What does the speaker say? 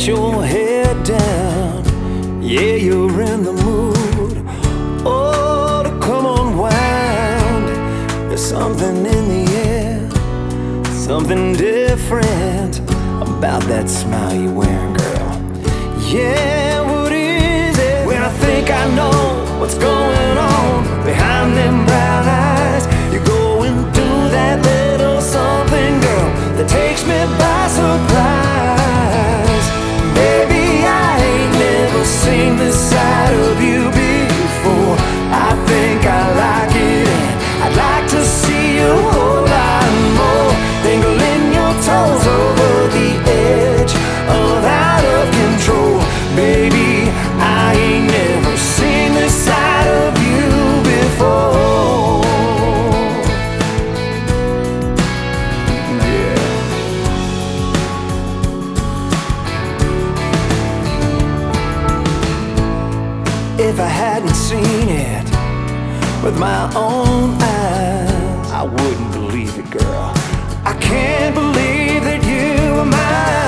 your head down. Yeah, you're in the mood. Oh, to come unwind. There's something in the air, something different about that smile you're wearing, girl. Yeah, what is it? When I think I know what's going on behind them brown eyes, you're going through that little something, girl, that takes me by surprise. Baby, I ain't never seen this side of you before. I think I like it, and I'd like to see you a whole lot more. Dangling your toes over the edge of out of control. Baby, I ain't never seen this side of you before. Yeah. If I hadn't seen it with my own eyes, I wouldn't believe it, girl. I can't believe that you were mine.